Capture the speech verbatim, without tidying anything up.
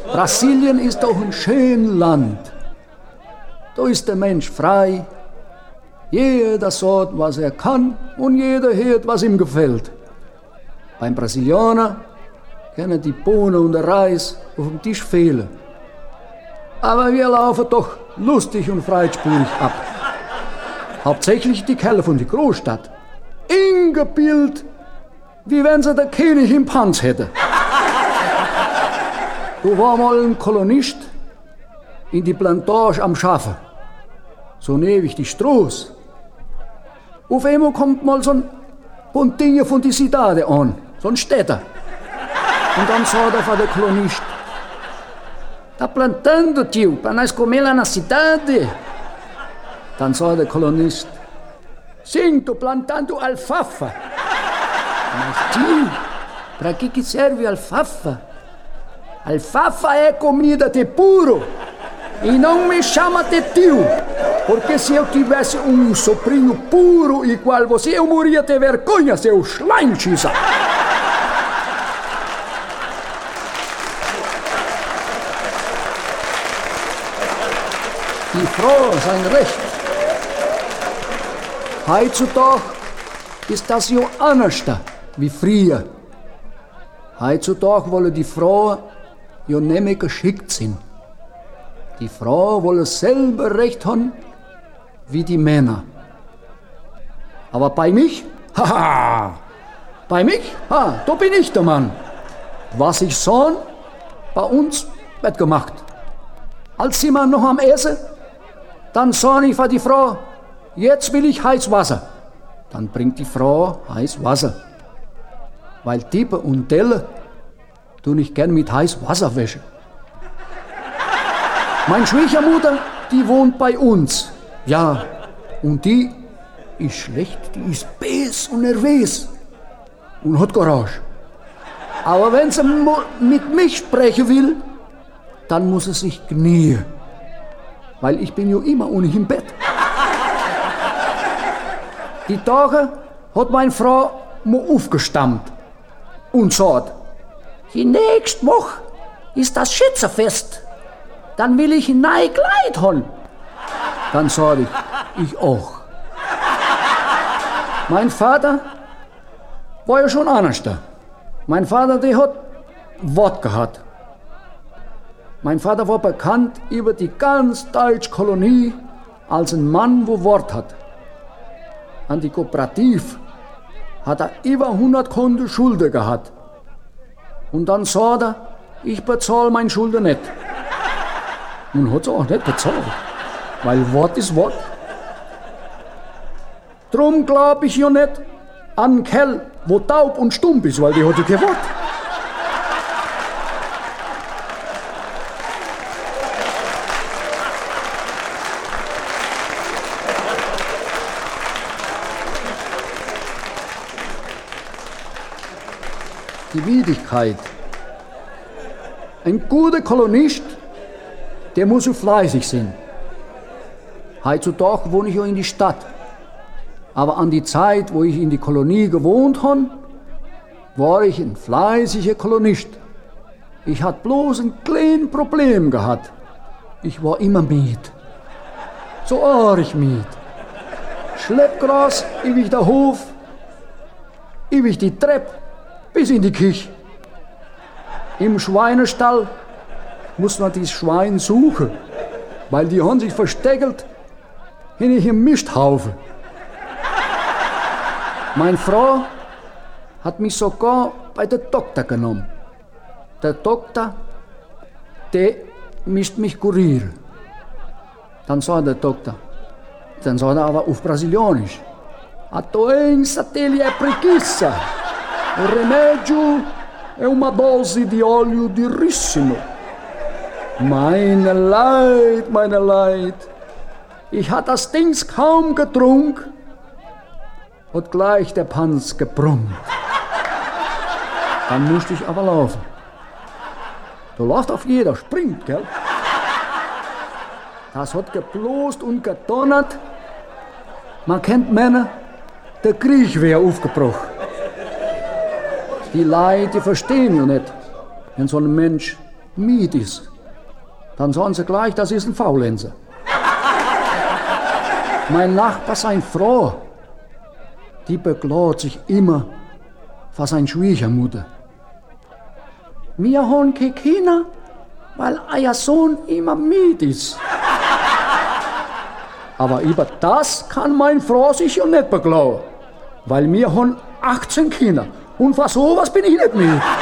Brasilien ist doch ein schönes Land. Da ist der Mensch frei. Jeder sagt, was er kann und jeder hört, was ihm gefällt. Beim Brasilianer können die Bohnen und der Reis auf dem Tisch fehlen. Aber wir laufen doch lustig und breitspurig ab. Hauptsächlich die Kerle von der Großstadt. Ingebildet, wie wenn sie der König im Panz hätte. Du war mal ein Kolonist in die Plantage am Schaffen. So ewig die Stroß. Auf einmal kommt mal so ein Pontinho von die Cidade an, so ein Städter. Und dann sagt er von der Kolonist: Tá plantando, tio, para nós comer lá na cidade. Dann sagt der Kolonist: Sim, tô plantando alfafa. Mas, tio, para que que serve alfafa? Alfafa é comida de puro. E não me chama de tio, porque se eu tivesse um sobrinho puro igual você, eu morria de vergonha, seu Schleimschießer. Die Frau sein Recht. Heutzutage ist das ja anders wie früher. Heutzutage wollen die Frauen ja nicht mehr geschickt sein. Die Frau wolle selber Recht haben wie die Männer. Aber bei mich, haha, bei mich, ha, da bin ich der Mann. Was ich sah, bei uns wird gemacht. Als sie mal noch am Essen, dann sah ich von die Frau, jetzt will ich heiß Wasser. Dann bringt die Frau heiß Wasser. Weil Tippe und Delle tue ich gern mit heiß Wasser waschen. Meine Schwiegermutter, die wohnt bei uns. Ja, und die ist schlecht, die ist bes und nervös und hat Garage. Aber wenn sie mit mich sprechen will, dann muss sie sich knien. Weil ich bin ja immer ohnehin im Bett. Die Tage hat meine Frau mir aufgestammt und sagt: Die nächste Woche ist das Schützenfest. Dann will ich ein neues Kleid haben. Dann sage ich, ich auch. Mein Vater war ja schon anders. Mein Vater, der hat Wort gehabt. Mein Vater war bekannt über die ganz deutsche Kolonie als ein Mann, wo Wort hat. An die Kooperative hat er über hundert Konten Schulden gehabt. Und dann sagt er, ich bezahle meine Schulden nicht. Und hat es auch nicht bezahlt, weil Wort ist Wort. Drum glaub ich ja nicht an einen Kerl, wo taub und stumm ist, weil die hat ja kein Wort. Die Widrigkeit. Ein guter Kolonist, der muss so fleißig sein. Heutzutage wohne ich ja in die Stadt. Aber an die Zeit, wo ich in die Kolonie gewohnt habe, war ich ein fleißiger Kolonist. Ich hatte bloß ein kleines Problem gehabt. Ich war immer müde. So arg müde. Schleppgras, ewig der Hof, ewig die Treppe, bis in die Küche. Im Schweinestall muss man die Schwein suchen, weil die haben sich versteckt hinter im Misthaufen. Meine Frau hat mich sogar bei der Doktor genommen. Der Doktor, der müsste mich kurieren. Dann sagt der Doktor, dann sagt er aber auf Brasilianisch: A doença dele é preguiça. O remédio é uma dose de óleo de ricino. Meine Leid, meine Leid. Ich hatte das Dings kaum getrunken, hat gleich der Panz gebrummt. Dann musste ich aber laufen. Da läuft auf jeder, springt, gell? Das hat geblost und gedonnert. Man kennt Männer, der Krieg wäre aufgebrochen. Die Leute, die verstehen ja nicht, wenn so ein Mensch Miet ist, dann sagen sie gleich, das ist ein Faulenzer. Mein Nachbar, seine Frau, die beklagt sich immer vor seine Schwiegermutter. Wir haben keine Kinder, weil euer Sohn immer mit ist. Aber über das kann meine Frau sich ja nicht beklagen, weil wir haben achtzehn Kinder und für sowas bin ich nicht mit.